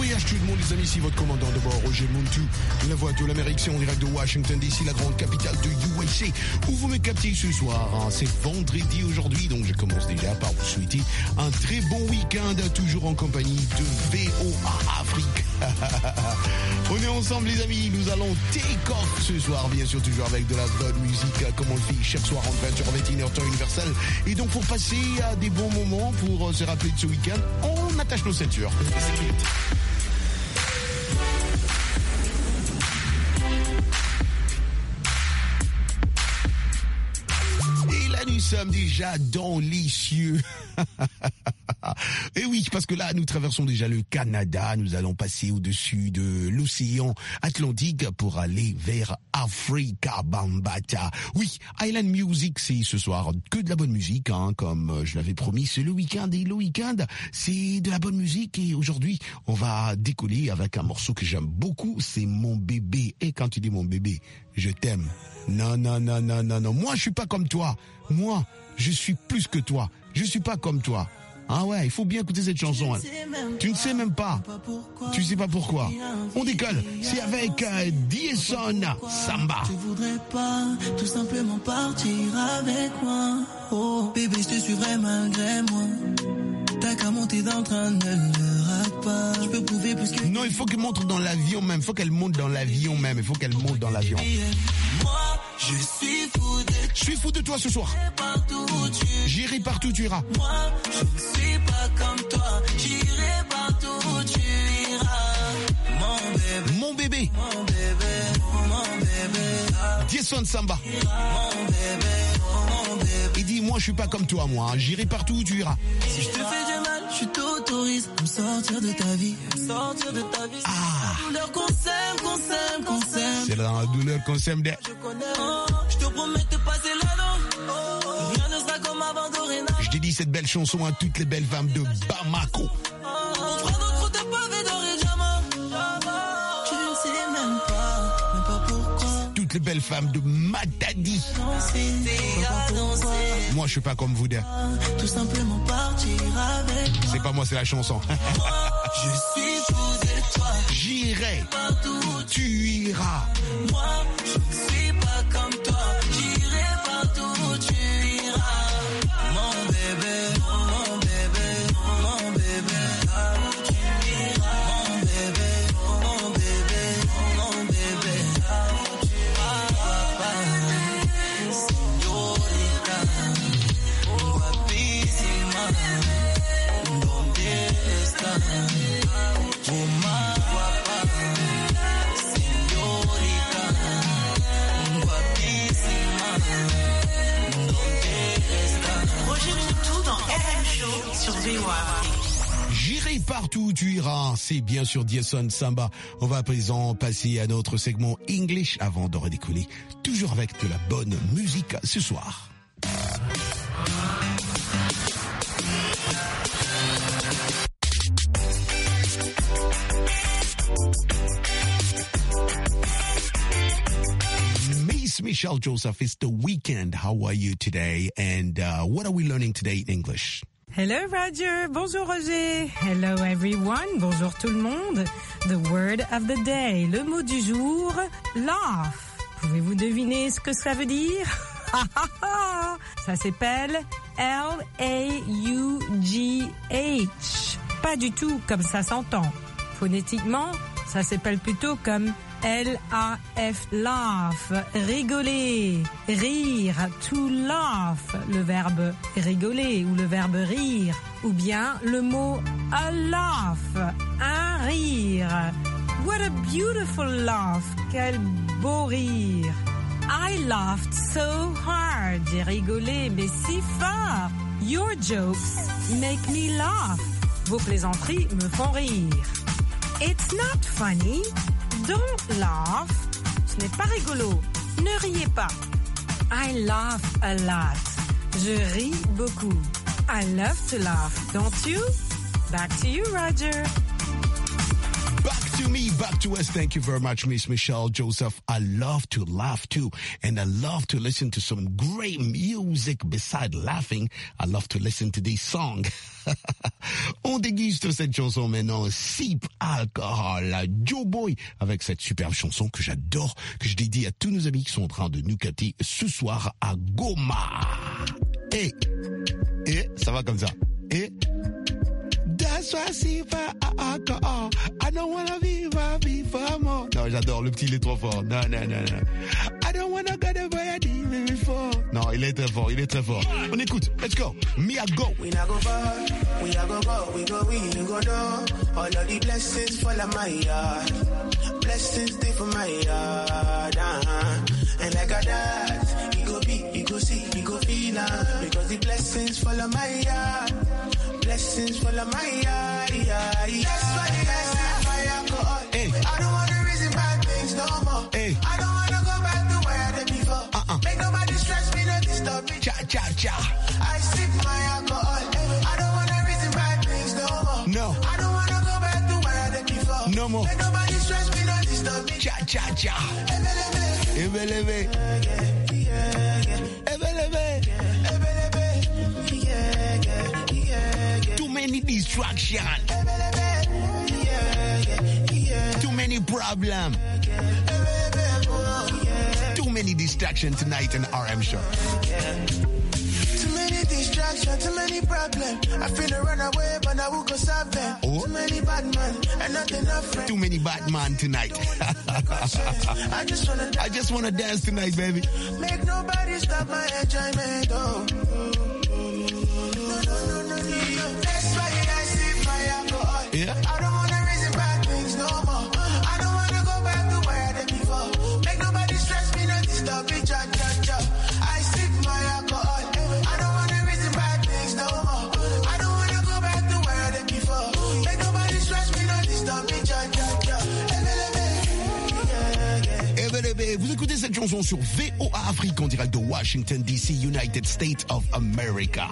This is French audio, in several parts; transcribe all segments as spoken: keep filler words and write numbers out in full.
voyage tout le monde, les amis, ici votre commandant de bord, Roger Muntu, la voix de l'Amérique, c'est en direct de Washington D C, la grande capitale de U S A, où vous me captez ce soir. Hein. C'est vendredi aujourd'hui, donc je commence déjà par vous souhaiter un très bon week-end, toujours en compagnie de V O A Afrique. On est ensemble, les amis, nous allons take off ce soir, bien sûr, toujours avec de la bonne musique, comme on le fait chaque soir en vingt heures, vingt et une heures temps universel. Et donc, pour passer à des bons moments, pour euh, se rappeler de ce week-end, on attache nos ceintures. Et là, nous sommes déjà dans les cieux. Et oui, parce que là, nous traversons déjà le Canada. Nous allons passer au-dessus de l'océan Atlantique pour aller vers Africa Bambaataa. Oui, Island Music, c'est ce soir que de la bonne musique, hein, comme je l'avais promis. C'est le week-end et le week-end, c'est de la bonne musique. Et aujourd'hui, on va décoller avec un morceau que j'aime beaucoup. C'est Mon Bébé. Et quand tu dis mon bébé, je t'aime. Non, non, non, non, non, non. Moi, je suis pas comme toi. Moi, je suis plus que toi. Je suis pas comme toi. Ah ouais, il faut bien écouter cette chanson. Hein. Tu ne sais même pas. Tu sais pas pourquoi. On décolle. C'est avec euh, Diesson Samba. Je voudrais pas tout simplement partir avec moi. Oh, bébé, je te suivrai malgré moi. T'as qu'à monter dans le train, ne le rate pas. Je peux prouver plus que... Non, il faut qu'elle monte dans l'avion même. Il faut qu'elle monte dans l'avion même. Il faut qu'elle monte dans l'avion. Moi, je suis fou de toi. Je suis fou de toi ce soir. J'irai partout où tu iras. Moi, je ne suis pas comme toi. J'irai partout où tu iras. Mon bébé. Mon bébé. Mon bébé. Mon bébé. Diesson Samba. Mon bébé. Mon bébé. Il dit, moi je suis pas comme toi, moi. Hein. J'irai partout où tu iras. Si je te fais du mal, je t'autorise à me sortir de ta vie. Sortir de ta vie. Ah. La douleur qu'on s'aime, qu'on s'aime, qu'on s'aime. C'est dans la douleur qu'on s'aime des... Je connais, oh, je te promets de passer l'anneau. Oh, rien ne sera comme avant dorénavant. Je dédie cette belle chanson à toutes les belles femmes de Bamako. On fera notre route de pavé d'or et diamant. Tu ne sais même pas, même pas pourquoi. Toutes les belles femmes de Matadi. Moi, je suis pas comme vous deux. Tout simplement partir avec moi. C'est pas moi, c'est la chanson. Je suis fou de toi. J'irai Partout où tu tu iras. Moi, je ne suis pas comme toi. J'irai partout où tu iras. Mon bébé, mon bébé, mon bébé. Là où tu iras. Mon bébé, mon bébé, mon bébé. Là où tu iras. Papa, señorita, guapísima. ¿Dónde estás? Oh, ma guapa. J'irai partout où tu iras. C'est bien sûr Diesson Samba. On va à présent passer à notre segment English avant de redécoller. Toujours avec de la bonne musique ce soir. Miss Michelle Joseph, it's the weekend. How are you today? And uh, what are we learning today in English? Hello Roger, bonjour Roger. Hello everyone, bonjour tout le monde. The word of the day, le mot du jour, laugh. Pouvez-vous deviner ce que cela veut dire? Ça s'appelle L A U G H. Pas du tout comme ça s'entend. Phonétiquement, ça s'appelle plutôt comme L A F, laugh, rigoler, rire, to laugh, le verbe rigoler ou le verbe rire, ou bien le mot a laugh, un rire. What a beautiful laugh, quel beau rire. I laughed so hard, j'ai rigolé mais si fort. Your jokes make me laugh, vos plaisanteries me font rire. It's not funny. Don't laugh. Ce n'est pas rigolo. Ne riez pas. I laugh a lot. Je ris beaucoup. I love to laugh, don't you? Back to you, Roger. Back to me, back to us. Thank you very much, Miss Michelle Joseph. I love to laugh too, and I love to listen to some great music. Besides laughing, I love to listen to this song. On déguste cette chanson maintenant. Sip Alcohol, Joe Boy, avec cette superbe chanson que j'adore, que je dédie à tous nos amis qui sont en train de nous capter ce soir à Goma. Et, et, ça va comme ça. Et, that's why I sip alcohol. I don't wanna be before more. Non, j'adore, le petit il est trop fort. Non, non, non, non. I don't wanna go the way I did before. Non, il est très fort, il est très fort. On écoute, let's go. Me I go. We not go far, we are go go, we go we you go do. All of the blessings fall on my yard. Blessings stay for my yard. Uh-huh. And like a that, you go be, you go see, you go feel uh, because the blessings fall on my yard. Blessings fall on my yard. Yeah, yeah. That's why I say my alcohol. Hey. I don't want to reason bad things no more. Hey. I don't want to go back to where I did before. Uh-uh. Make nobody stress me, no disturb me. Cha, cha, cha. I sip my alcohol. I don't want to reason bad things no more. No. I don't want to go back to where I did before. No more. Make nobody stress me, no disturb me. Cha, cha, cha. Ebelebe. Ebelebe. Yeah, yeah, yeah. Ebelebe. Ebelebe. Yeah, yeah, yeah, yeah. Too many distractions. Ebelebe. Yeah, yeah, yeah. Too many problems. Ebelebe. Oh, yeah. Too many distractions tonight in R M show. Too many distractions, too many problems. I finna run away, but I will go solve them. Oh. Too many bad men and not enough friends. Too many Batman tonight. I just wanna I just want to dance tonight, baby. make nobody stop my enjoyment. Oh. No, no, no, no, no, no. That's why I sip my alcohol. Yeah. I don't wanna reason bad things no more. I don't wanna go back to where I did before. Make nobody stress me, no disturb me, cha cha cha. I sip my alcohol. I don't wanna reason bad things no more. I don't wanna go back to where I did before. Make nobody stress me, no disturb me, cha cha cha. Eh ben, eh ben, vous écoutez cette chanson sur V O A Afrique en direct de Washington D C, United States of America.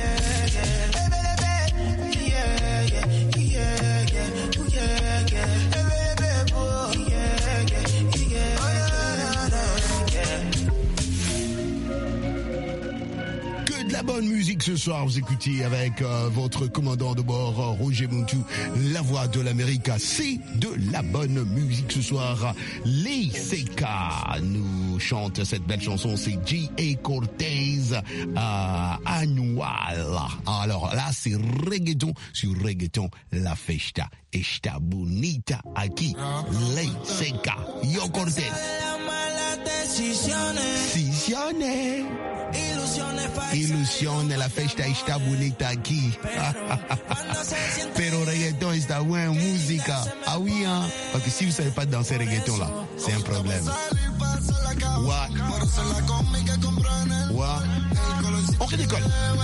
Que de la bonne musique ce soir, vous écoutez avec euh, votre commandant de bord, euh, Roger Montou, la voix de l'Amérique. C'est de la bonne musique ce soir. Les C K nous chantent cette belle chanson, c'est G A Cortez euh, Annual. Alors là, c'est reggaeton sur reggaeton, la festa está bonita aquí. Les C K, Yo Cortez. Decisiones. Ilusiones, la festa está bonita aquí. Pero reggaeton está buena música. Ah oui, hein? Parce que si vous savez pas danser reggaeton là, c'est un problème. Ouais. Ouais. On redécolle.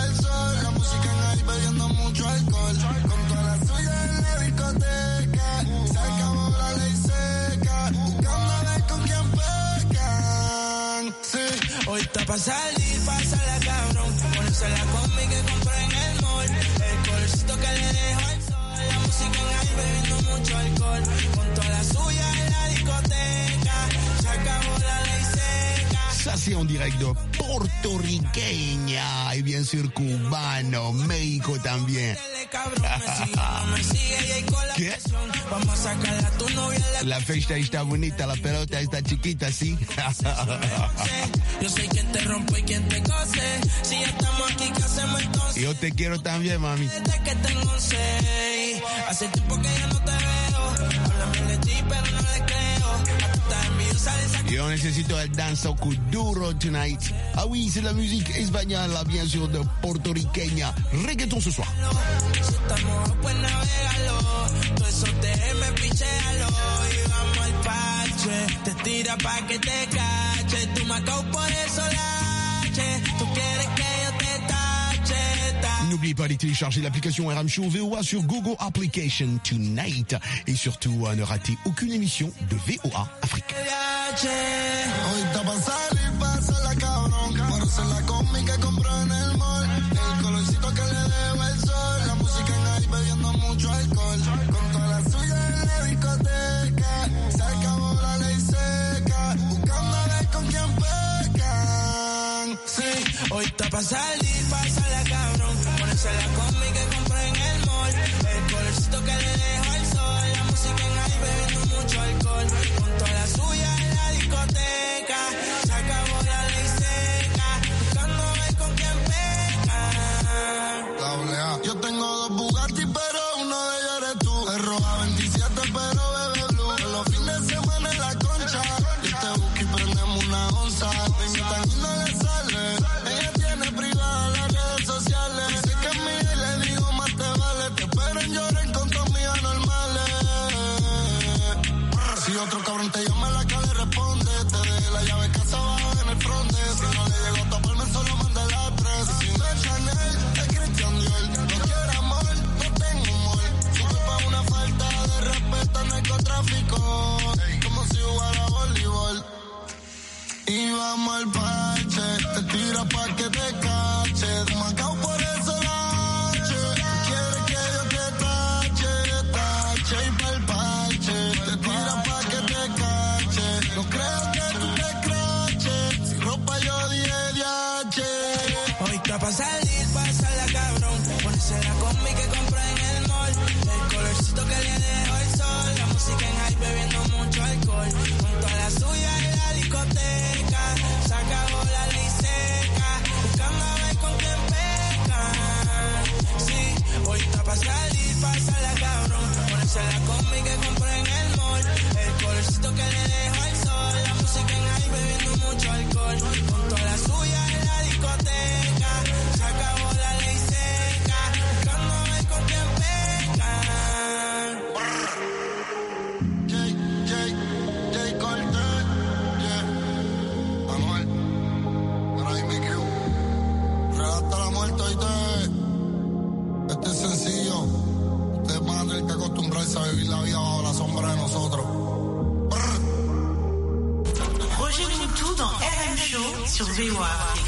Hoy está pa' salir, pásala cabrón. Ponerse la combi que compré en el mall. El colorcito que le dejo al sol. La música en ahí bebiendo mucho alcohol. Con toda la suya en la discoteca. Se acabó la ley seca. Ça c'est en direct de Portoriqueña et bien sûr cubano, México también. ¿Qué? La festa está bonita, la pelota está chiquita, sí. Yo soy quien te rompe y quien te cose. Si ya estamos aquí, ¿qué hacemos entonces? Yo te quiero también, mami. Desde que tengo seis. Hace tiempo que ya no te veo. Háblame de ti, pero no le creo. Estás envidiosa de esa. Yo necesito el danzo duro tonight. Ah oui, c'est la musique espagnole, bien sûr, de Portoriqueña. Reggaeton ce soir. Si estamos, pues navegalo. Todo eso te me pichéalo. Y vamos al parche. Te tira pa' que te cache. Tú me acabo por eso lache. Tú quieres que yo te tache. Ta. N'oubliez pas de télécharger l'application R M Show V O A sur Google Application tonight. Et surtout, ne ratez aucune émission de V O A Afrique. Hoy está pa' salir, pásala cabrón. Por eso la combi que compró en el mall. El colorcito que le dejo el sol. La música en ahí bebiendo mucho alcohol. Con toda la suya en la discoteca. pa' salir, pasarla cabrón. Ponerse la combi que compré en el mall. El colorcito que le dejo al sol. La música en high, bebiendo mucho alcohol. Con toda la suya en la discoteca. Se acabó la ley seca. Buscando ver con quién peca. Doble A. Yo tengo dos Bugatti, pero uno de ellos eres tú. Es roja veintisiete, pero bebe blue. En los fines de semana en la concha. Y te busco y prendemos una onza. Me invitan y no le sale. Ella tiene privada las redes sociales. Dice que es mía y le digo más te vale. Te espero en llorar con tus mías normales. Si otro cabrón te llama la cara le responde. Te dejé la llave casa abajo en el fronte. Si no le llegó a toparme solo manda las tres. Si no es Chanel, es Christian Dior. No quiero amor, no tengo humor. Sube pa' una falta de respeto al narcotráfico. Como si jugara voleibol. Y vamos al parche, te tira pa' que te cache. Demacao por eso lache. Quiere que yo te tache, tache y pa'l parche. Te tira pa' que te cache. No creo que tú te craches. Sin ropa yo dije D H. Hoy está pa' salir, pasarla cabrón. Ponerse la combi que compré en el mall. El colorcito que le dejo el sol. La música en high, bebiendo mucho alcohol. Junto a la suya en la discoteca. Se acabó la ley seca. Buscando a ver con quién peca. Sí, hoy está pa' salir, pasarla cabrón. Ponerse la combi que compré en el mall. El colorcito que le dejo al sol. La música en high, bebiendo mucho alcohol. Junto a la suya en la discoteca. Se acabó la ley seca. Buscando a ver con quién peca. Jay, Jay, Jay Cortez, yeah. Anuel, Raimi Q. Relata la muerte hoy te. Este es sencillo. Ustedes van a tener que acostumbrarse a vivir la vida bajo la sombra de nosotros. Roger Moutou dans R M Show sur V O A.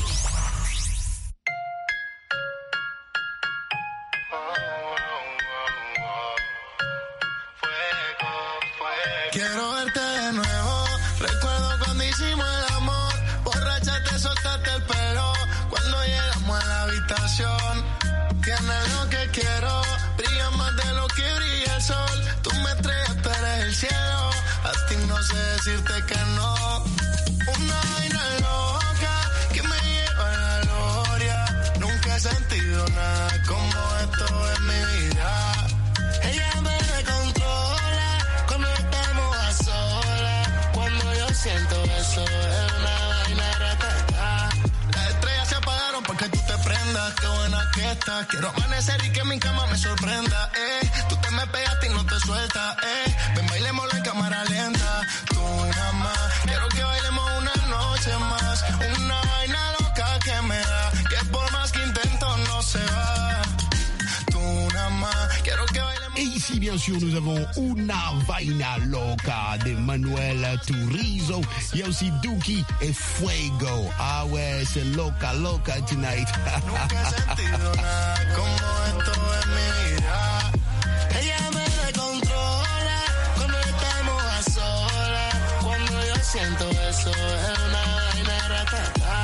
Quiero verte de nuevo. Recuerdo cuando hicimos el amor. Borracha te soltaste el pelo. Cuando llegamos a la habitación. Tienes lo que quiero. Brilla más de lo que brilla el sol. Tú me estrellas, tú eres el cielo. A ti no sé decirte que no. Una vaina loca que me lleva a la gloria. Nunca he sentido nada como esto en mi vida. Ella me controla cuando estamos a solas. Cuando yo siento eso es una vaina ratata. Las estrellas se apagaron porque tú te prendas. Qué buena que estás. Quiero amanecer y que mi cama me sorprenda. Eh, tú te me pegaste y no te sueltas. Eh, ven bailémoslo en cámara lenta. Tú nada más. Quiero que bailemos una noche más. Una vaina loca que me da. Que por más que intento no se va. Tú nada más. Quiero que bailemos. Et ici, bien sûr, nous avons Una Vaina Loca de Manuel Turizo. Il y a aussi Dookie et Fuego. Ah ouais, c'est Loca Loca tonight. Nunca he sentido nada como esto en mi vida. Ella me controla cuando estamos a solas. Cuando yo siento eso es una vaina ratata.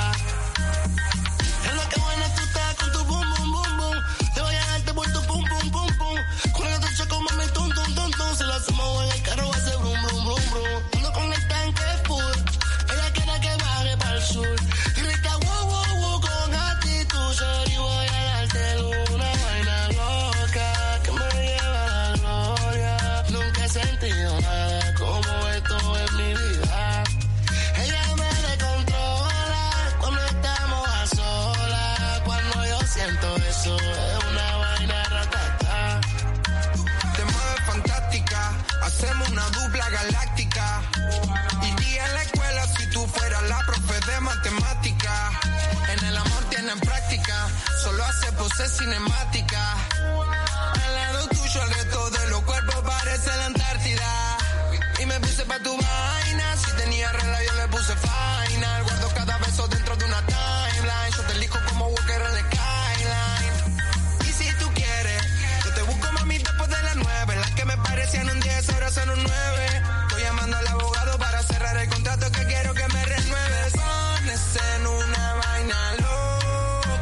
Es lo que bueno tú estás con tu boom boom boom boom. Te voy a darte por tu pum pum pum pum. Con el otro choco mami tum tum tum tum. Si lo hacemos en el carro va a ser brum brum brum brum. Ando con el tanque full. Ella quiere que baje para el sur. Y rica wow wow wow con actitud. Sorry voy a darte una vaina loca que me lleva a la gloria. Nunca he sentido nada como esto en mi vida. Ella me controla cuando estamos a solas. Cuando yo siento eso es una vaina ratata. Te mueves fantástica, hacemos una dupla galáctica. Iría en la escuela si tú fueras la profe de matemática. En el amor tienen práctica, solo hace poses cinemática. Al lado tuyo el resto de los cuerpos parece la Antártida. Y me puse pa' tu vaina, si tenía regla yo le puse final. Guardo cada beso dentro de una timeline. Yo te elijo como Walker en la skyline. Y si tú quieres, yo te busco mami después de las nueve. Las que me parecían un diez ahora son un nueve. Estoy llamando al abogado para cerrar el contrato que quiero que me renueves. Pones en una vaina loca.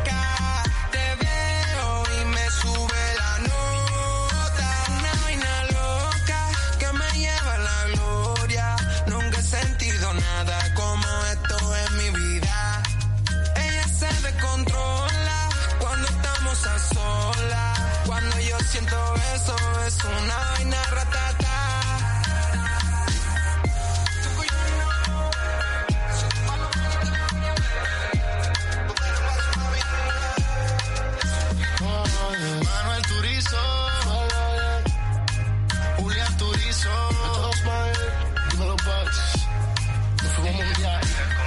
es una vaina ratata. Manuel Turizo, Julián Turizo, dímelo Bugs, nos fuimos mundial.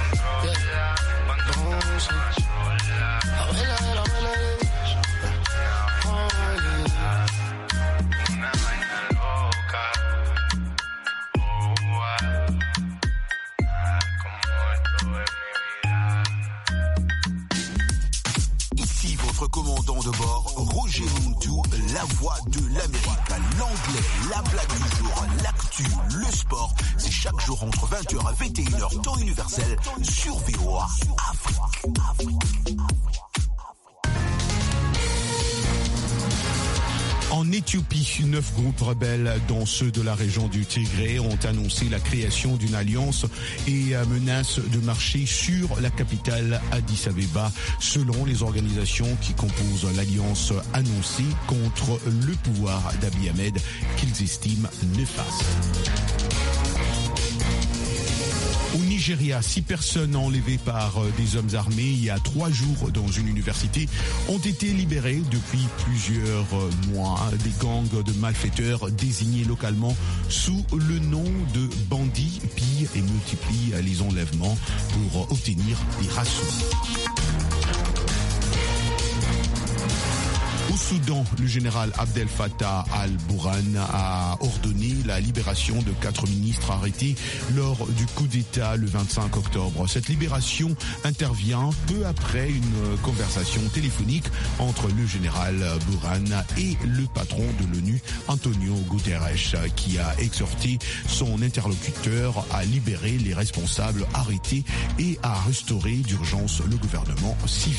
Ici votre commandant de bord, Roger Muntu, la voix de l'Amérique, l'anglais, la blague du jour, l'actu, le sport. C'est chaque jour entre vingt heures et vingt et une heures, temps universel, sur V O A Afrique. Afrique. En Éthiopie, neuf groupes rebelles, dont ceux de la région du Tigré, ont annoncé la création d'une alliance et menacent de marcher sur la capitale Addis Abeba, selon les organisations qui composent l'alliance annoncée contre le pouvoir d'Abiy Ahmed, qu'ils estiment néfaste. Au Nigeria, six personnes enlevées par des hommes armés il y a trois jours dans une université ont été libérées depuis plusieurs mois. Des gangs de malfaiteurs désignés localement sous le nom de bandits pillent et multiplient les enlèvements pour obtenir des rançons. Au Soudan, le général Abdel Fattah al-Burhan a ordonné la libération de quatre ministres arrêtés lors du coup d'État le vingt-cinq octobre. Cette libération intervient peu après une conversation téléphonique entre le général Burhan et le patron de l'ONU, Antonio Guterres, qui a exhorté son interlocuteur à libérer les responsables arrêtés et à restaurer d'urgence le gouvernement civil.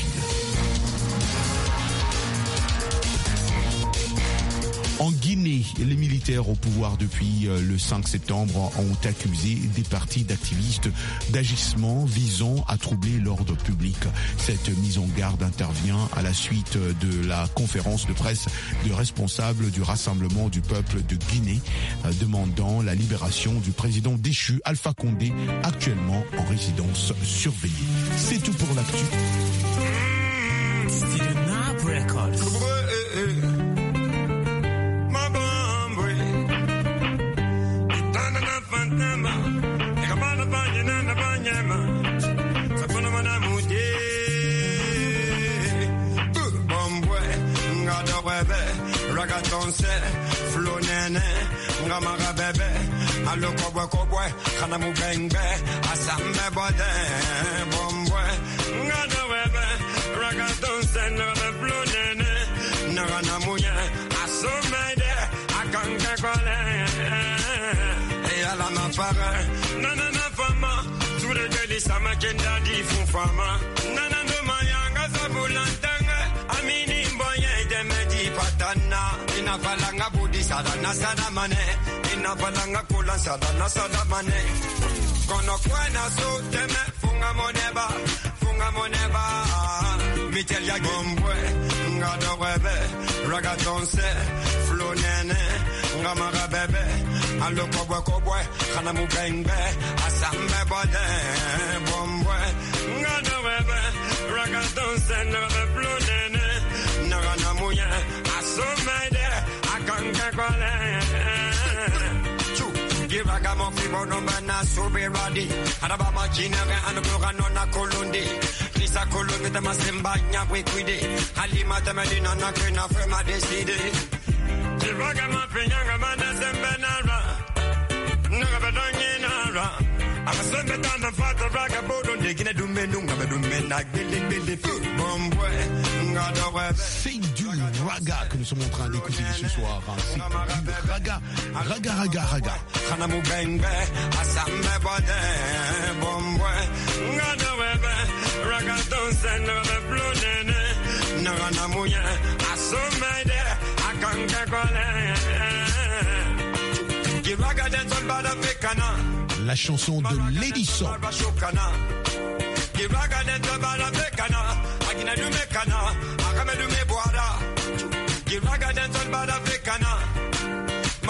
En Guinée, les militaires au pouvoir depuis le cinq septembre ont accusé des partis d'activistes d'agissement visant à troubler l'ordre public. Cette mise en garde intervient à la suite de la conférence de presse de responsables du Rassemblement du peuple de Guinée demandant la libération du président déchu Alpha Condé, actuellement en résidence surveillée. C'est tout pour l'actu. Flow nene, ngamaga bebe, alo kobwe kobwe, kana mubengbe, asambe bode, bombwe, ngado bebe, ragaton sen, ngada flow nene, ngana muye, asomede, akanke kole, e ala mapare, nana na fama, ture geli sama kenda di fufama, nana no mayanga zabulantanga, amini mboye demedi patana. Ina falanga budi sadana sadamane, ina falanga kula sadana sadamane. Kono kwena so teme funga moneba, funga moneba. Mitel ya gombwe, ngado webe, ragatonse, flow nene, ngamaga bebe, alo kobwe kobwe, kana mubengbe, asambe bode, bombwe, ngado webe, ragatonse, ngada flow nene, ngana muye, asomede. C'est du raga que nous sommes en train d'écouter ce soir. C'est du raga, raga, raga, raga. La chanson de Lady Soul.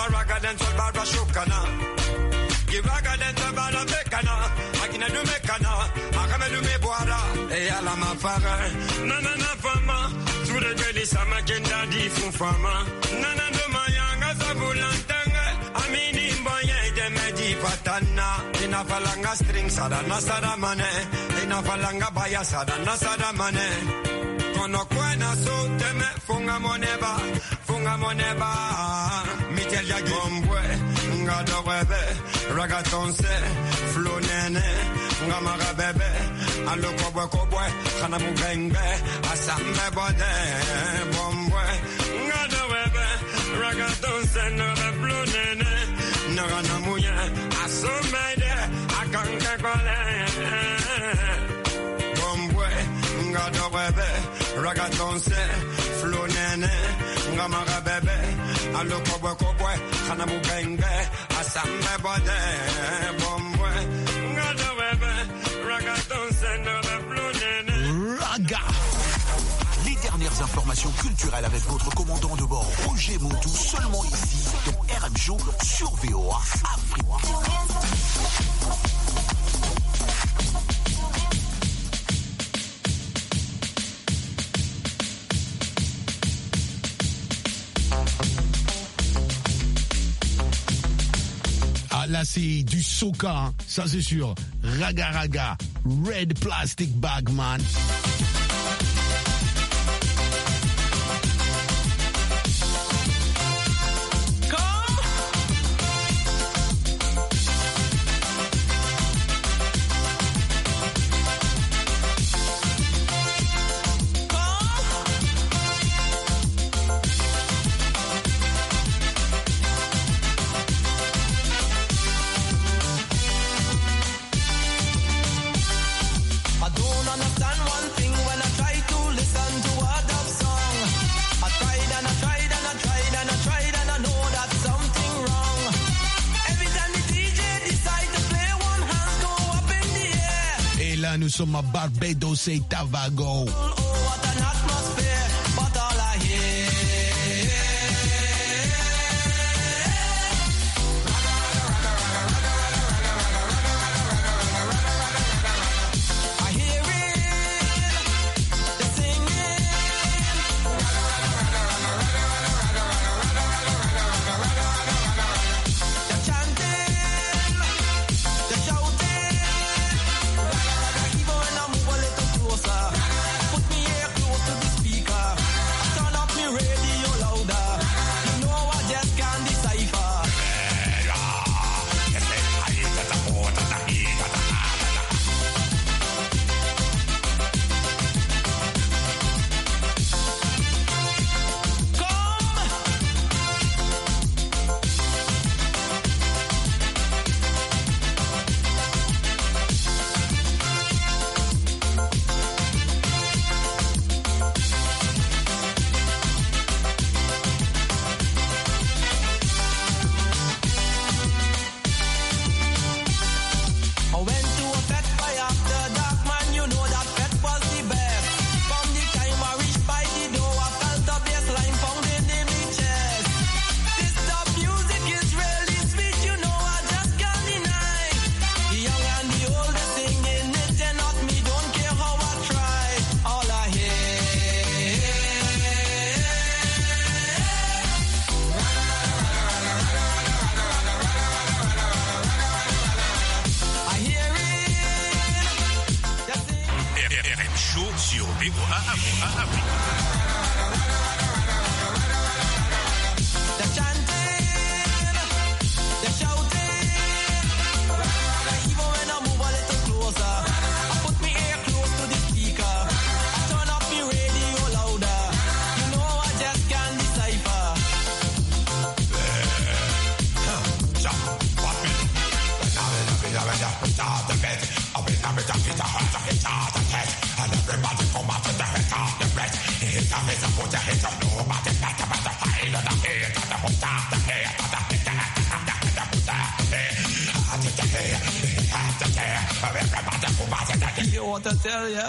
raga den sol bara shukana. Give raga den sol bara mekana. Akina du mekana. Akame du me boara. E ala ma fara. Nana fama. Tout le gueule sama kenda di fun fama. Nana do mayanga sabulantanga. Amini mboye de medi patana. Ina falanga string sada na sada mane. Ina falanga baya sada na sada mane. Kono kwena so teme funga moneba. Funga moneba. Mitel ya gombwe. Nga do webe. Ragaton se. Flow nene. Nga maga bebe. Alo kobwe kobwe. Kana mu bengbe. Asambe bode. Bombwe. Nga do webe. Ragaton se. Nga flow nene. Nga na muye. Asomede. Akanke kole. Bombwe. Nga do webe. Ragaton se. Flow nene. Nga maga bebe. Alo kobwe kobwe. Kana mu bengbe. Asambe bode. Bombwe. Nga do webe. Ragaton se. Nga flow nene. Raga. Les dernières informations culturelles avec votre commandant de bord Roger Moutou, seulement ici dans R M Show sur V O A Afrique. Ah là c'est du soca, hein. Ça c'est sûr. Raga raga, red plastic bag man. Nous sommes à Barbados et Tobago. You want to tell ya?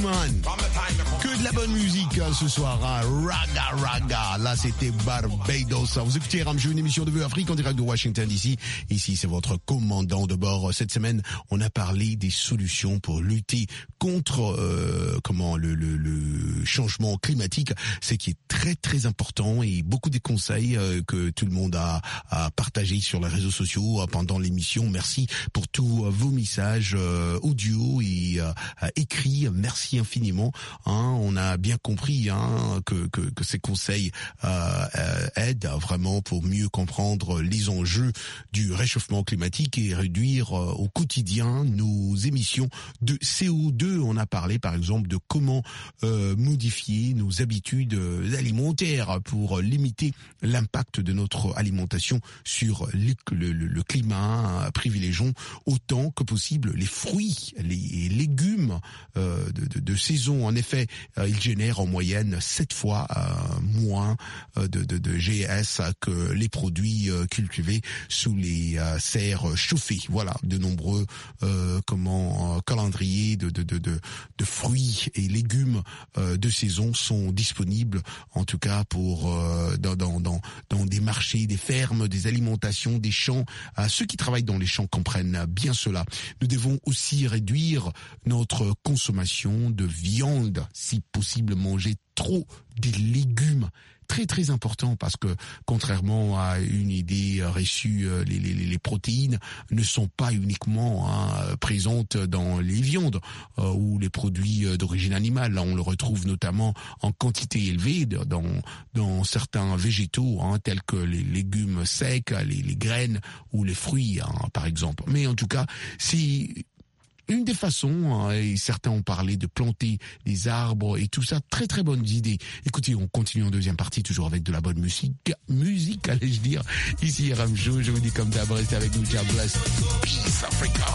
Man. Que de la bonne musique hein, ce soir. Hein. Raga Raga. Là, c'était Barbados. Vous écoutez R M Show, une émission de Vue Afrique en direct de Washington D C. Ici, c'est votre commandant de bord. Cette semaine, on a parlé des solutions pour lutter contre euh, comment le, le, le changement climatique. C'est qui est très très important et beaucoup des conseils euh, que tout le monde a, a partagé sur les réseaux sociaux euh, pendant l'émission. Merci pour tous euh, vos messages euh, audio et euh, écrits. Merci infiniment. Hein, on a bien compris hein, que, que, que ces conseils euh, euh, aident vraiment pour mieux comprendre les enjeux du réchauffement climatique et réduire euh, au quotidien nos émissions de C O deux. On a parlé par exemple de comment euh, modifier nos habitudes alimentaires pour limiter l'impact de notre alimentation sur le, le, le climat, privilégions autant que possible les fruits, les légumes euh, de, de, de saison. En effet, euh, ils génèrent en moyenne sept fois euh, moins euh, de, de, de G S que les produits euh, cultivés sous les euh, serres chauffées. Voilà, de nombreux euh, comment euh, calendriers de, de, de, de, de fruits et légumes euh, de saison sont disponibles, en tout cas pour euh, dans, dans, dans, dans des marchés, des fermes, des alimentations, des champs. Euh, ceux qui travaillent dans les champs comprennent bien cela. Nous devons aussi réduire notre consommation de viande, si possible manger trop des légumes. Très très important parce que contrairement à une idée reçue, les, les, les protéines ne sont pas uniquement hein, présentes dans les viandes euh, ou les produits d'origine animale. Là, on le retrouve notamment en quantité élevée dans dans certains végétaux hein, tels que les légumes secs, les, les graines ou les fruits hein, par exemple. Mais en tout cas, c'est une des façons, et certains ont parlé de planter des arbres et tout ça, très très bonnes idées. Écoutez, on continue en deuxième partie, toujours avec de la bonne musique, musique allais-je dire. Ici R M Show, je vous dis comme d'hab, restez avec nous, God bless. Peace Africa.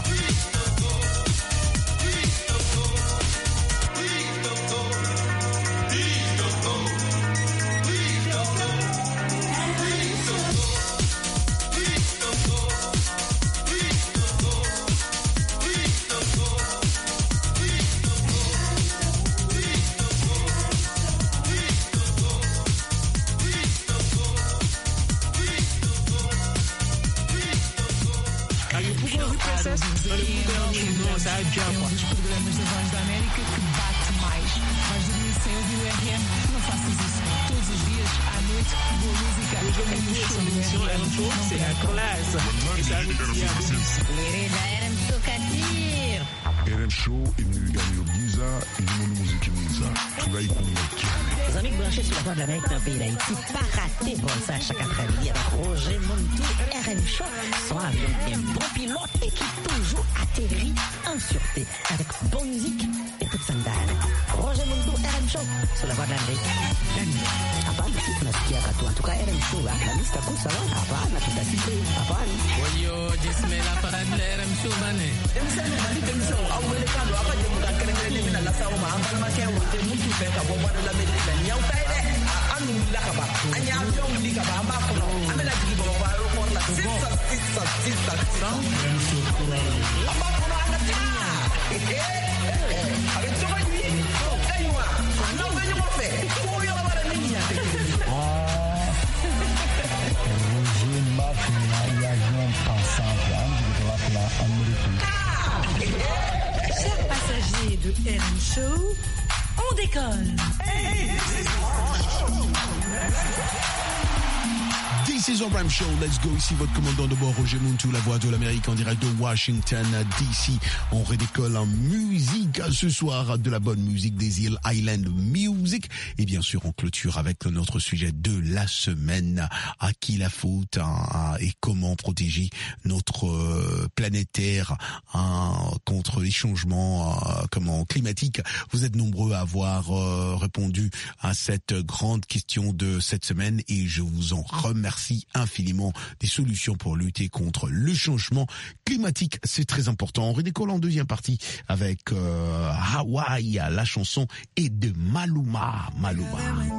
É um dos programas da Voz da América que bate mais. Vais dormir sem ouvir o R M? Não faças isso. Todos os dias, à noite, boa música. É no show do R M. C'est la classe. R M Show Kadir. R M Show imegamiyo byiza irimo n'umuziki mwiza turayikumira. Les amis branchés sur la Voix de l'Amérique d'un pays d'Haïti, pas raté pour ça chaque après-midi avec Roger Montou, R M Show, son avion qui est un bon pilote et qui toujours atterrit en sûreté avec bonne musique et toute sandale. Roger Montou, R M Show, sur la Voix de l'Amérique. Hapana, tunasikia katu. En tout cas, R M Show, la liste à kusa, hapana, tutasikia, hapana. Oyo, jisme la parade de R M Show, bane. Emisani, bani temso, awele kando, apa jemu ka kere kere ni mina la sawo ma, ambana ma ke wote mutu fe ka bobo de l'Amérique. Nyaw tay de, anu la ka ba. Anya avion li ka ba, amba kono. Amela jigi bobo ba aéroport la. Sisa, sisa, sisa, sisa. Amba kono anga tia. Avec Joe lui, aywa. Non, venez mo fe. Ko yo la bara ni nya. Roger Mafia, il y a un ensemble, hein, de la place américaine. Chers passagers de R M Show, on décolle. This is R M Show, let's go. Ici votre commandant de bord Roger Montou, la voix de l'Amérique en direct de Washington D C. On redécolle en musique ce soir, de la bonne musique des îles Island Music. Et bien sûr, on clôture avec notre sujet de la semaine. À qui la faute hein, et comment protéger notre euh, planète Terre hein, contre les changements euh, comment climatiques. Vous êtes nombreux à avoir euh, répondu à cette grande question de cette semaine et je vous en remercie infiniment. Des solutions pour lutter contre le changement climatique, c'est très important. On redécolle en deuxième partie avec euh, Hawaii, la chanson est de Maluma. Maluma.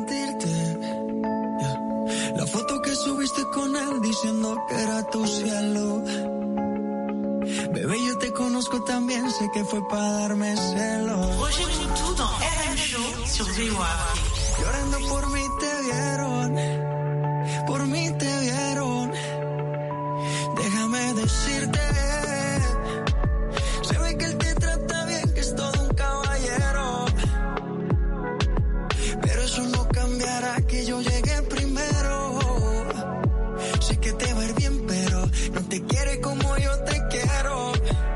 La foto que subiste con él diciendo que era tu cielo. Bebé, yo te conozco también sé que fue para darme celos. Roger Moutou dans R M Show sur V O A. Llorando por mí te vieron, por mí te vieron. Déjame decirte, se ve que él te trata bien, que es todo un caballero. Pero eso no cambiará que yo llegué primero. Sé que te va a ir bien, pero no te quiere como yo te quiero.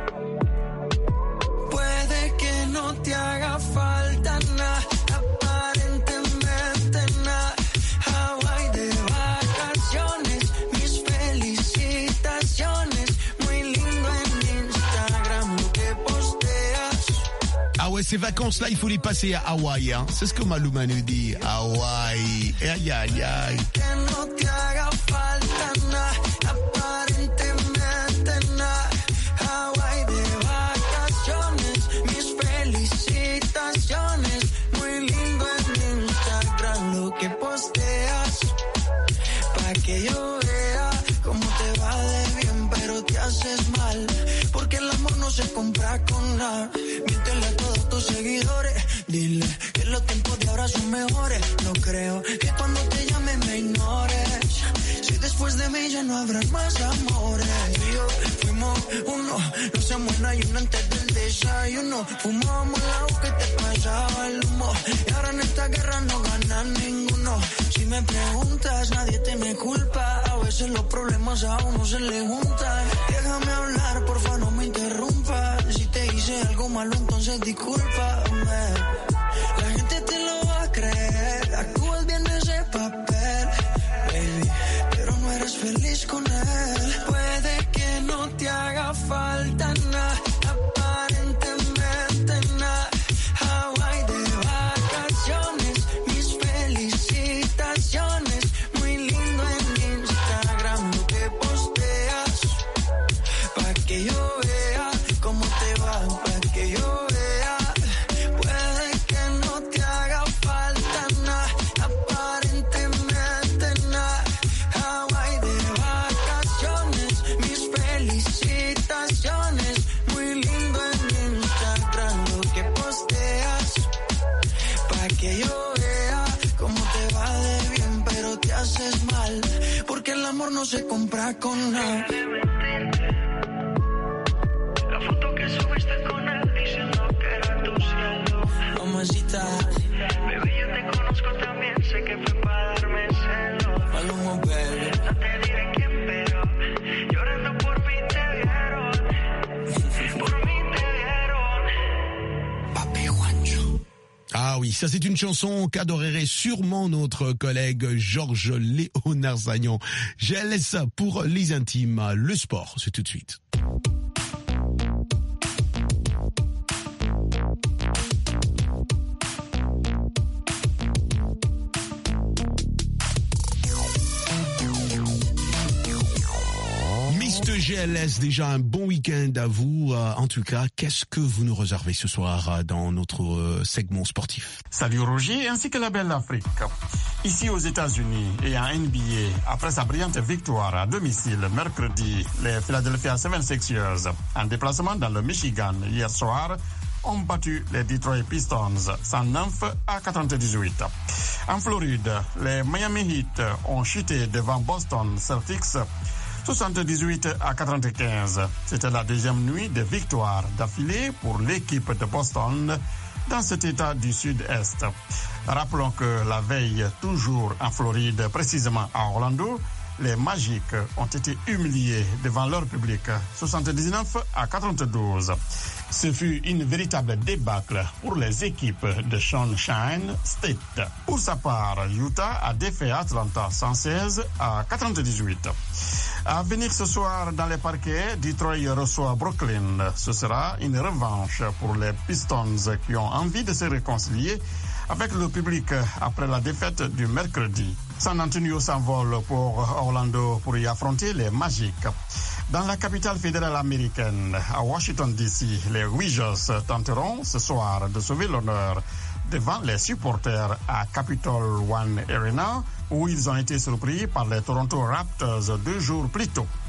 Puede que no te haga falta nada, aparentemente nada. Hawaii de vacaciones, mis felicitaciones. Muy lindo en Instagram lo que posteas. Ah ouais, ces vacances-là, il faut les passer à Hawaï, hein. C'est ce que Maluma nous dit. Hawaï. Aïe, aïe, aïe. Que no te haga falta nada, aparentemente nada. Hawaii de vacaciones, mis felicitaciones. Muy lindo en Instagram lo que posteas. Pa' que yo vea cómo te va de bien, pero te haces mal. Porque el amor no se compra con nada. Míntele a todos tus seguidores. Dile que los tiempos de ahora son mejores. No creo que cuando te llame me ignores. Si después de mí ya no habrá más amores. Y yo fuimos uno, no se muera y uno antes del desayuno. Fumábamos el agua que te pasaba el humo. Y ahora en esta guerra no gana ninguno. Si me preguntas, nadie te me culpa. A veces los problemas a uno se le juntan. Déjame hablar, porfa, no me interrumpa. Si te hice algo malo, entonces discúlpame. La gente te lo va a creer. Actúas bien de ese papel, baby, pero no eres feliz con él. Puede que no te haga falta nada, aparentemente nada. Hawaii de vacaciones, mis felicitaciones. Muy lindo en Instagram lo que posteas. Pa' que yo vea cómo te va, pa' que yo vea. Puede que no te haga falta nada, aparentemente nada. Hawaii de vacaciones, mis felicitaciones. Muy lindo en Instagram lo que posteas. Pa' que yo vea cómo te va de bien, pero te haces mal. Porque el amor no se compra con nada. La foto que subiste con él diciendo que era tu cielo. Mamacita, bebé, yo te conozco también, sé que fue para darme celos. Maluma, baby. No te diré quién, pero llorando por mí te vieron. Por mí te vieron. Papi Juancho. Ah oui, ça c'est une chanson qu'adorerait sûrement notre collègue Georges Léonard Sagnan. Je laisse pour les intimes. Le sport, c'est tout de suite. Mister G L S, déjà un bon week-end à vous. En tout cas, qu'est-ce que vous nous réservez ce soir dans notre segment sportif? Salut Roger, ainsi que la belle Afrique. Ici aux États-Unis et en N B A, après sa brillante victoire à domicile mercredi, les Philadelphia seventy-sixers, en déplacement dans le Michigan hier soir, ont battu les Detroit Pistons cent neuf à quatre-vingt-dix-huit. En Floride, les Miami Heat ont chuté devant Boston Celtics soixante-dix-huit à quatre-vingt-quinze. C'était la deuxième nuit de victoire d'affilée pour l'équipe de Boston dans cet état du sud-est. Rappelons que la veille, toujours en Floride, précisément à Orlando, les Magic ont été humiliés devant leur public, soixante-dix-neuf à quatre-vingt-douze. Ce fut une véritable débâcle pour les équipes de Sunshine State. Pour sa part, Utah a défait Atlanta cent seize à quatre-vingt-dix-huit. À venir ce soir dans les parquets, Detroit reçoit Brooklyn. Ce sera une revanche pour les Pistons qui ont envie de se réconcilier avec le public après la défaite du mercredi. San Antonio s'envole pour Orlando pour y affronter les Magic. Dans la capitale fédérale américaine, à Washington D C, les Wizards tenteront ce soir de sauver l'honneur devant les supporters à Capitol One Arena, où ils ont été surpris par les Toronto Raptors deux jours plus tôt.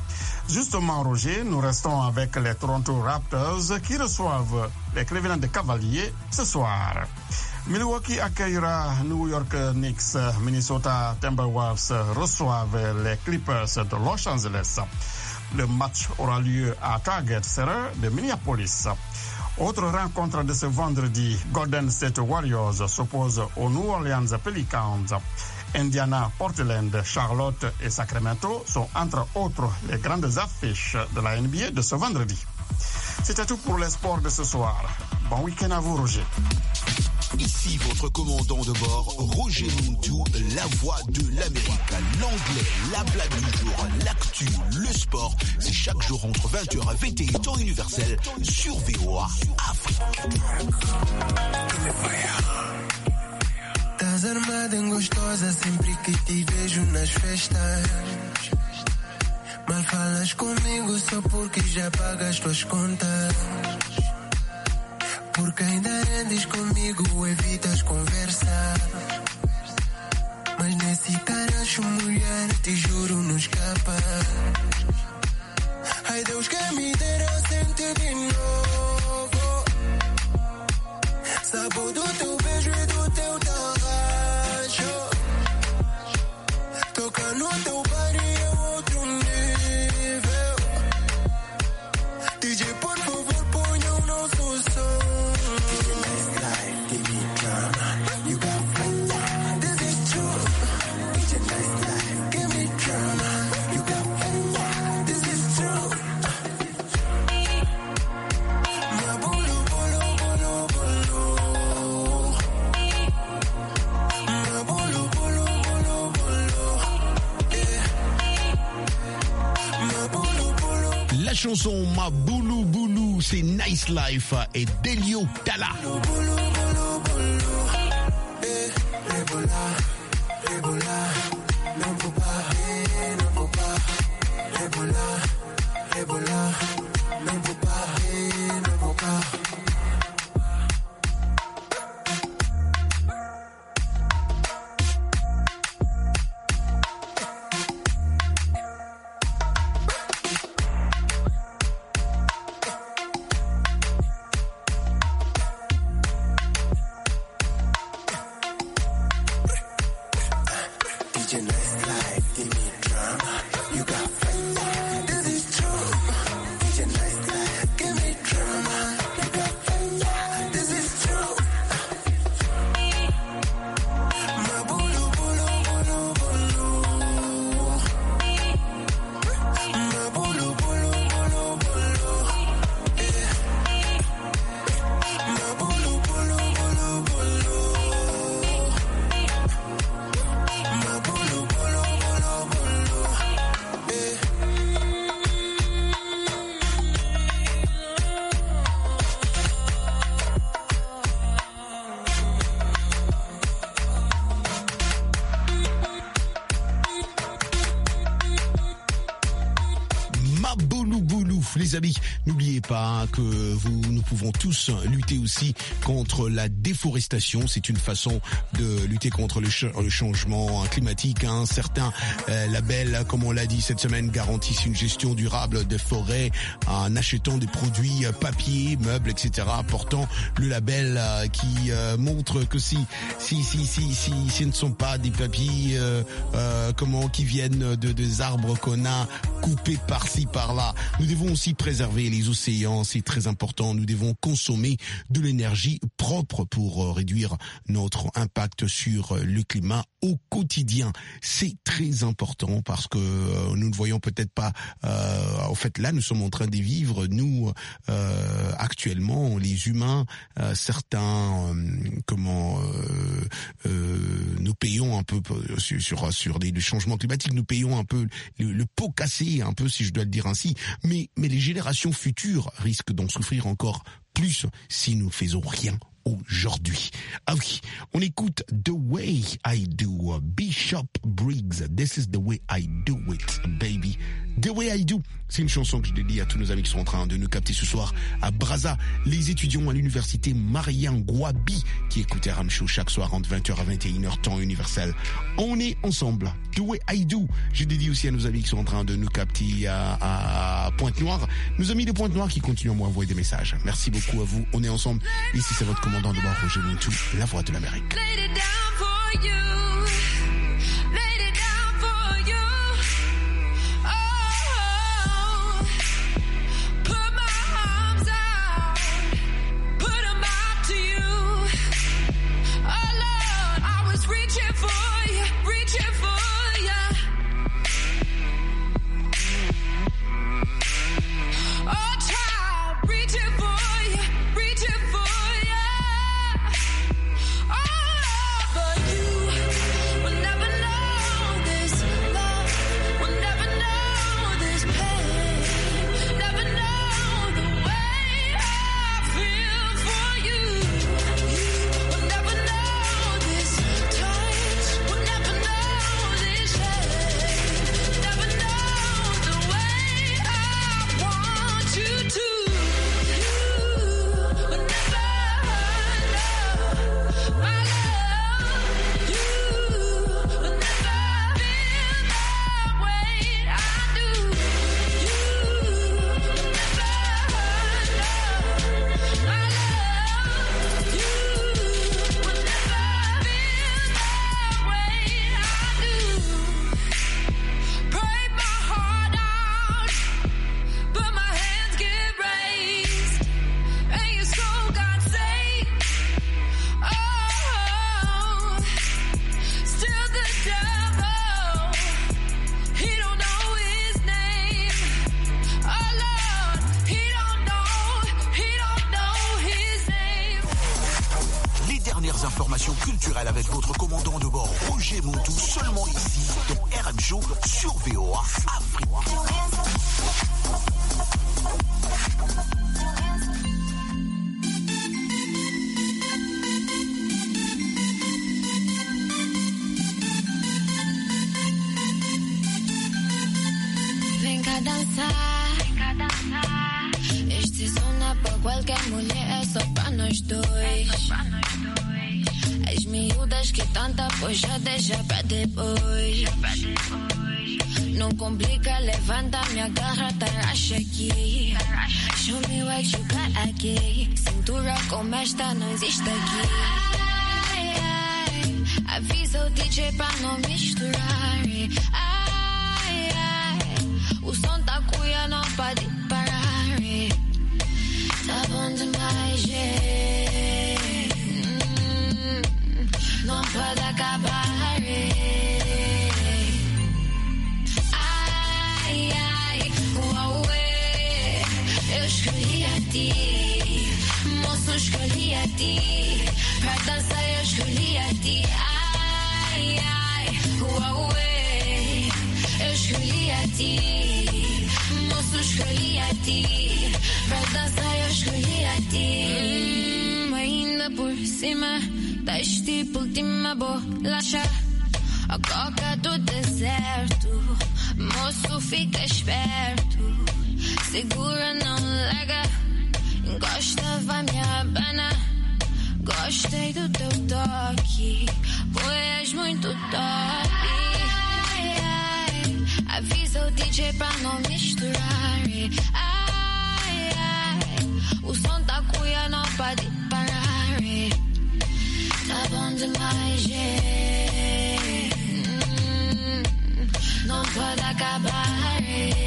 Justement, Roger, nous restons avec les Toronto Raptors qui reçoivent les Cleveland Cavaliers ce soir. Milwaukee accueillera New York Knicks. Minnesota Timberwolves reçoivent les Clippers de Los Angeles. Le match aura lieu à Target Center de Minneapolis. Autre rencontre de ce vendredi, Golden State Warriors s'oppose aux New Orleans Pelicans. Indiana, Portland, Charlotte et Sacramento sont entre autres les grandes affiches de la N B A de ce vendredi. C'était tout pour les sports de ce soir. Bon week-end à vous, Roger. Ici votre commandant de bord, Roger Muntu, la voix de l'Amérique. L'anglais, la blague du jour, l'actu, le sport, c'est chaque jour entre vingt heures et vingt et une heures temps universel sur V O A Afrique. Estás armada em gostosa sempre que te vejo nas festas. Mal falas comigo só porque já pagas tuas contas. Porque ainda andes comigo, evitas conversar. Mas nesse carancho, mulher, te juro, não escapa. Ai Deus, que me dera sentir de novo. Sabor do teu beijo e do teu tarraxo. Toca no teu body é outro nível. D J, por favor, ponha o nosso som. Give me nice life, give me drama. You got fire, this is true. D J, nice life, give me drama. You got fire, this is true. My bolo, bolo, bolo, bolo. My bolo, bolo, bolo, bolo. Yeah. My bolo, bolo. La chanson Ma Boulou Boulou, c'est Nice Life et Delio Tala. Les amis, n'oubliez pas que vous, nous pouvons tous lutter aussi contre la déforestation. C'est une façon de lutter contre le, ch- le changement climatique. Hein. Certains euh, labels, comme on l'a dit cette semaine, garantissent une gestion durable des forêts en achetant des produits papier, meubles, et cetera, portant le label euh, qui euh, montre que si si si si si, si ce ne sont pas des papiers euh, euh, comment qui viennent de des arbres qu'on a coupés par-ci par-là. Nous devons aussi préserver les océans, c'est très important. Nous devons consommer de l'énergie propre pour réduire notre impact sur le climat au quotidien. C'est très important parce que nous ne voyons peut-être pas. Euh, en fait, là, nous sommes en train de vivre, nous, euh, actuellement, les humains, euh, certains, euh, comment, euh, euh, nous payons un peu sur sur, sur les, le changement climatique. Nous payons un peu le, le pot cassé, un peu, si je dois le dire ainsi. Mais mais les générations futures risquent d'en souffrir encore plus si nous ne faisons rien aujourd'hui. Ah oui, on écoute The Way I Do, Bishop Briggs. This is the way I do it, baby. The The Way I Do. C'est une chanson que je dédie à tous nos amis qui sont en train de nous capter ce soir à Brazza, les étudiants à l'université Marian Gwabi qui écoutent R M Show chaque soir entre vingt heures à vingt et une heures temps universel. On est ensemble. The Way I Do. Je dédie aussi à nos amis qui sont en train de nous capter à, à Pointe-Noire. Nos amis de Pointe-Noire qui continuent à m'envoyer des messages. Merci beaucoup à vous. On est ensemble. Ici, c'est votre commandant de bord, Roger Montou, la voix de l'Amérique. culturelle avec votre commandant de bord Roger Montou, seulement ici dans R M Show sur V O A Afrique. Vem cá dançar, vem cá dançar. Este som não é pra qualquer mulher, é só pra nós dois. É só pra nós dois. As miúdas que tanta poxa deixa pra depois. Deixa pra depois. Não complica, levanta minha garra, tarraxa aqui. Show me what you got aqui. Cintura como esta não existe aqui. Ai, ai, avisa o D J pra não misturar. Ai, ai, o som tá cuia, não pode parar. Tá bom demais, yeah. hum, Não pode acabar. Ai, ai, uau, eu escolhi a ti. Moço, escolhi a ti. Pra dançar eu escolhi a ti. Ai, ai, uau, eu escolhi a ti. Moço, escolhi a ti. Pra dançar eu escolhi a ti. hum, Ainda por cima das tipo última bolacha, a coca do deserto. Moço, fica esperto. Segura, não larga. Encosta, vai me abana. Gostei do teu toque, pois és muito top. Ai, ai, avisa o D J pra não misturar. Ai, ai, o som tá cuia, não pode parar. Tá bom demais, yeah. hum, Não pode acabar.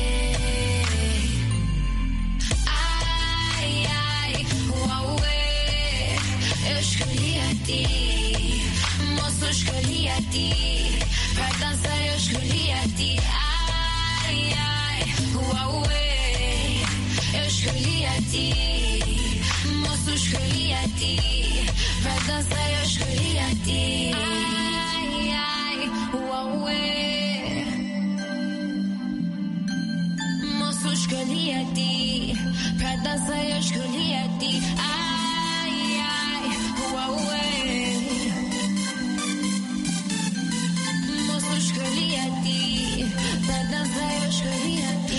Ai, ai, uau, eu escolhi a ti. Moço, escolhi a ti. Pra dançar eu escolhi a ti. Ai, ai, uau, eu escolhi a ti. Moço, escolhi a ti. Pra dançar eu escolhi a ti. Ai, ai, uau, moço, escolhi a ti. Pra dançar eu escolhi a ti. Ai, ai, uau, moço, escolhi a ti. Pra dançar eu escolhi a ti.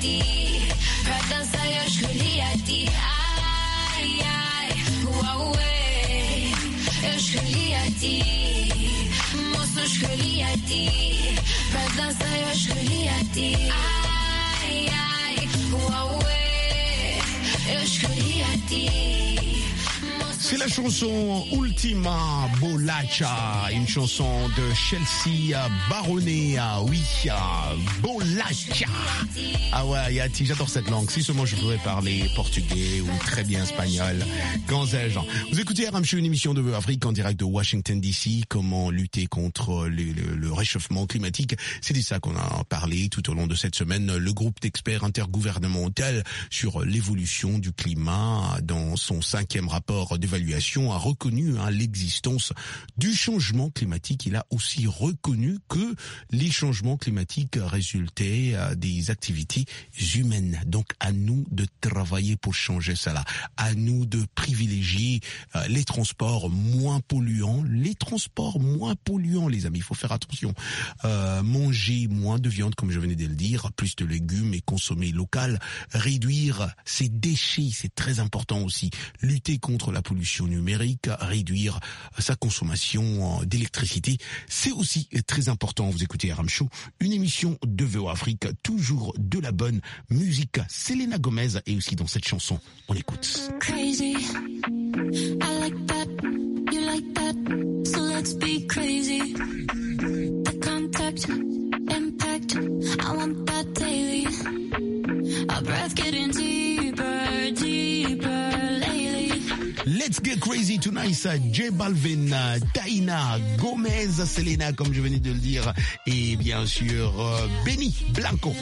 shkëliati, pra dansa jo shkëliati. Ai, ai, ua ue, jo shkëliati, mos u shkëliati, pra dansa jo shkëliati. Ai, ai, ua ue, jo shkëliati. C'est la chanson Ultima Bolacha, une chanson de Chelsea Baronnet. Oui, Bolacha. Ah ouais, Yati, j'adore cette langue. Si seulement je pouvais parler portugais ou très bien espagnol. Quand sais-je. Vous écoutez R M Show, une émission de Afrique en direct de Washington D C. Comment lutter contre le, le, le réchauffement climatique. C'est de ça qu'on a parlé tout au long de cette semaine. Le groupe d'experts intergouvernemental sur l'évolution du climat, dans son cinquième rapport d'évaluation, a reconnu hein, l'existence du changement climatique. Il a aussi reconnu que les changements climatiques résultaient euh, des activités humaines. Donc à nous de travailler pour changer cela. À nous de privilégier euh, les transports moins polluants. Les transports moins polluants, les amis, il faut faire attention. Euh, manger moins de viande, comme je venais de le dire, plus de légumes et consommer local. Réduire ses déchets, c'est très important aussi. Lutter contre la pollution numérique, réduire sa consommation d'électricité, c'est aussi très important. Vous écoutez R M Show, une émission de V O Afrique, toujours de la bonne musique. Selena Gomez est aussi dans cette chanson. On l'écoute. Crazy, I like that, you like that, so let's be crazy. The contact, impact, I want that daily. Our breath getting deeper, deeper lately. Let's get crazy tonight, J Balvin, Taina, Gomez, Selena, comme je venais de le dire, et bien sûr euh, Benny Blanco.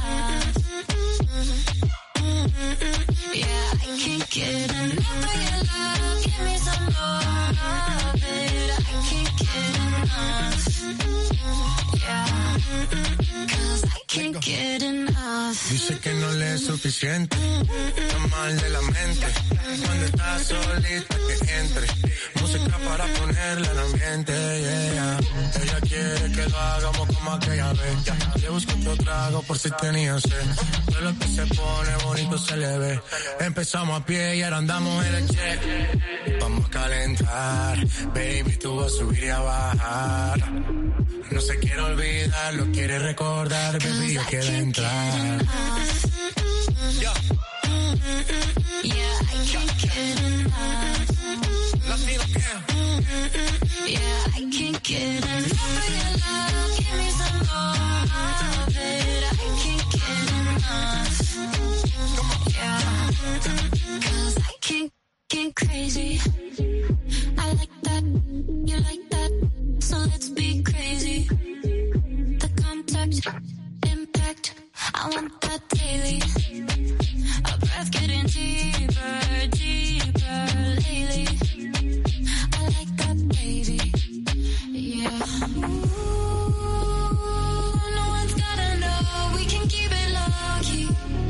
Yeah, I can't get enough of your love. Give me some more of it. I can't get enough. Yeah, cause I can't get enough. Dice que no le es suficiente, está mal de la mente. Cuando estás solita que entre, música para ponerle al ambiente, yeah. Ella quiere que lo hagamos como aquella vez, yeah. Le busco otro trago por si tenía sed. Todo lo que se pone bonito se le ve. Empezamos a pie y ahora andamos en el jet. Vamos a calentar, baby, tú vas a subir y a bajar. No se quiere olvidar, lo quiere recordar, baby, yo quiero entrar. Yeah, I can't get enough. Latino girl. Yeah, I can't get enough of your love. Give me some more of it. I can't get enough. Yeah, cause I can't get crazy. I like that, you like that, so let's be crazy. The contact, impact, I want that daily. Our breath getting deeper, deeper lately. I like that, baby. Yeah. Ooh, no one's gotta know. We can keep it low key.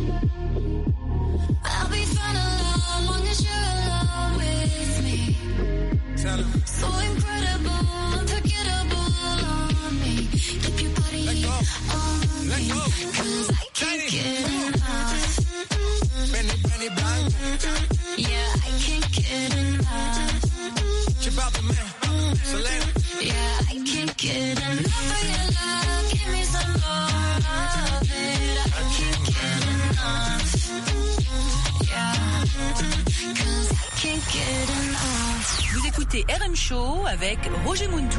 I'll be fine alone, long as you're alone with me. So incredible, unforgettable on me. Keep your body on me, cause I can't get enough. Benny, Benny Blanco. Yeah, I can't get enough. Chivalry man, Selena. Yeah, I can't get enough of your love. Give me some more of it. I can't get enough. Yeah, cause I can't get enough. Vous écoutez R M Show avec Roger Muntou.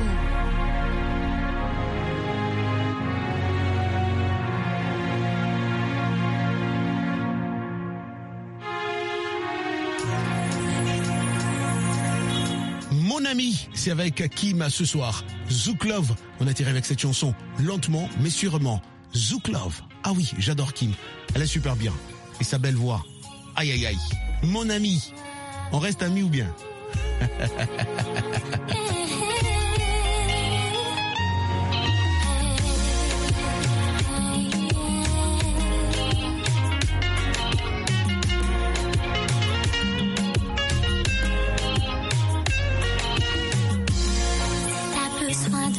Mon ami, c'est avec Kim ce soir. Zouk Love, on a tiré avec cette chanson lentement mais sûrement. Zouk Love, ah oui, j'adore Kim, elle est super bien. Et sa belle voix, aïe aïe aïe. Mon ami, on reste amis ou bien?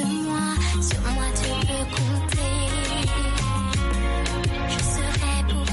Sur moi tu peux compter. Je serai pour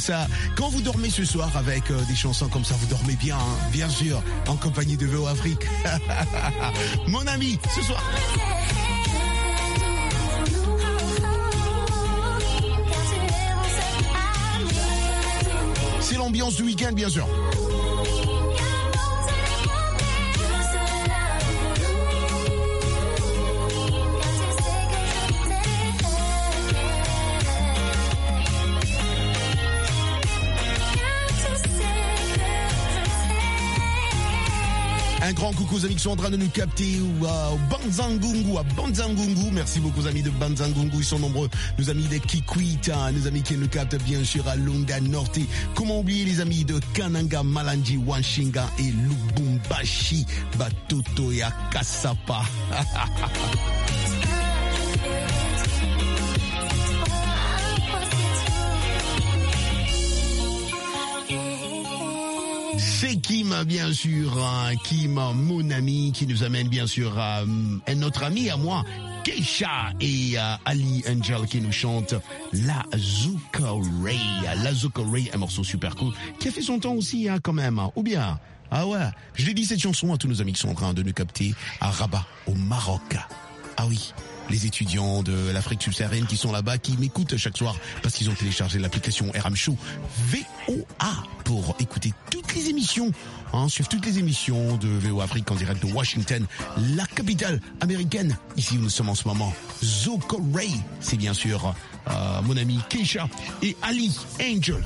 ça. Quand vous dormez ce soir avec euh, des chansons comme ça, vous dormez bien, hein, bien sûr, en compagnie de V O Afrique. Mon ami, ce soir. C'est l'ambiance du week-end, bien sûr. Un grand coucou aux amis qui sont en train de nous capter ou à Banzangungu, à Banzangungu. Merci beaucoup aux amis de Banzangungu, ils sont nombreux. Nos amis de Kikwita, nos amis qui nous captent bien sûr à Lunga Norte. Comment oublier les amis de Kananga, Malandi, Wanshinga et Lubumbashi, Batoto et Akasapa. C'est Kim, bien sûr, hein, Kim, mon ami, qui nous amène bien sûr à un autre ami à moi, Keisha et uh, Ali Angel qui nous chante La Zuka Ray. La Zuka Ray, un morceau super cool, qui a fait son temps aussi, hein, quand même, ou bien, ah ouais, je l'ai dit cette chanson à tous nos amis qui sont en train de nous capter à Rabat, au Maroc. Ah oui, les étudiants de l'Afrique subsaharienne qui sont là-bas, qui m'écoutent chaque soir parce qu'ils ont téléchargé l'application R M Show V O A pour écouter toutes les émissions, hein, suivre toutes les émissions de V O Afrique en direct de Washington, la capitale américaine. Ici où nous sommes en ce moment, Zuka Ray, c'est bien sûr euh, mon ami Keisha et Ali Angel.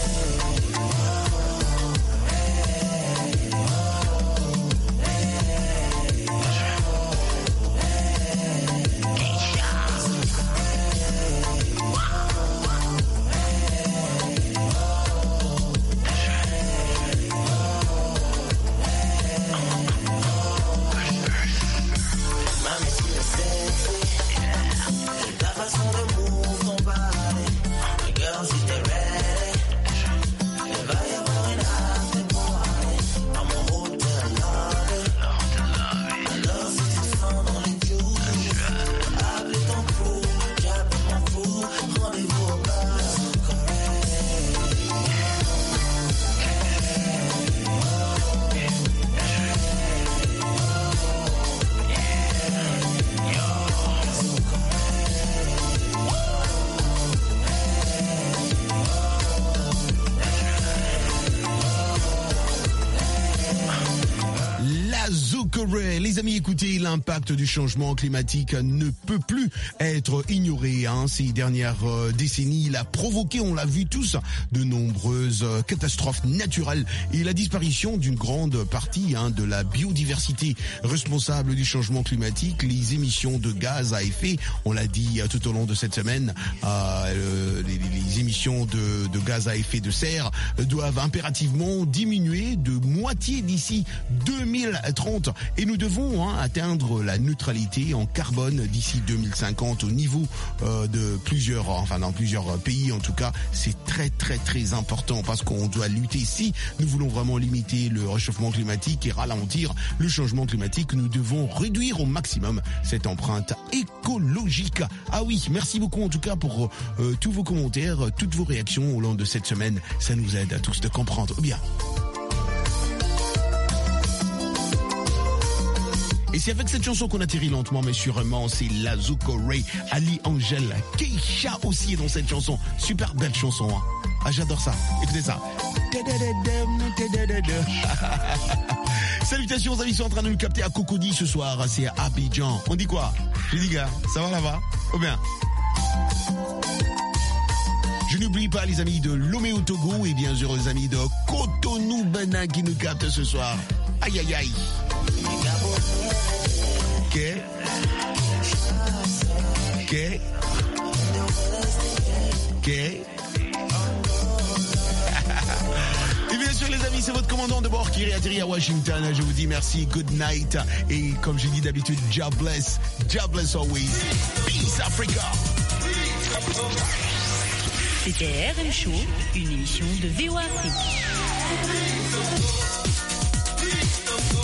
Les amis, écoutez, l'impact du changement climatique ne peut plus être ignoré. Hein. Ces dernières euh, décennies, il a provoqué, on l'a vu tous, de nombreuses euh, catastrophes naturelles et la disparition d'une grande partie hein, de la biodiversité responsable du changement climatique. Les émissions de gaz à effet, on l'a dit euh, tout au long de cette semaine, euh, les, les émissions de, de gaz à effet de serre doivent impérativement diminuer de moitié d'ici deux mille trente. Et nous devons hein, atteindre la neutralité en carbone d'ici deux mille cinquante au niveau euh, de plusieurs, enfin dans plusieurs pays en tout cas. C'est très très très important parce qu'on doit lutter. Si nous voulons vraiment limiter le réchauffement climatique et ralentir le changement climatique, nous devons réduire au maximum cette empreinte écologique. Ah oui, merci beaucoup en tout cas pour euh, tous vos commentaires, toutes vos réactions au long de cette semaine. Ça nous aide à tous de comprendre bien. Et c'est avec cette chanson qu'on atterrit lentement mais sûrement, c'est la Zuka Ray, Ali Angel, Keisha aussi est dans cette chanson. Super belle chanson, hein. Ah, j'adore ça. Écoutez ça. Salutations aux amis qui sont en train de nous capter à Cocody ce soir, c'est à Abidjan. On dit quoi? Je dis gars, ça va là-bas? Oh bien. Je n'oublie pas les amis de Lomé au Togo et bien sûr les amis de Cotonou Benin qui nous captent ce soir. Aïe aïe aïe. Ok. Ok. Ok. Et bien sûr les amis, c'est votre commandant de bord qui réatterrit à Washington. Je vous dis merci, good night. Et comme je dis d'habitude, God bless. God bless always. Peace Africa. C'était R M Show, une émission de V O Afrique.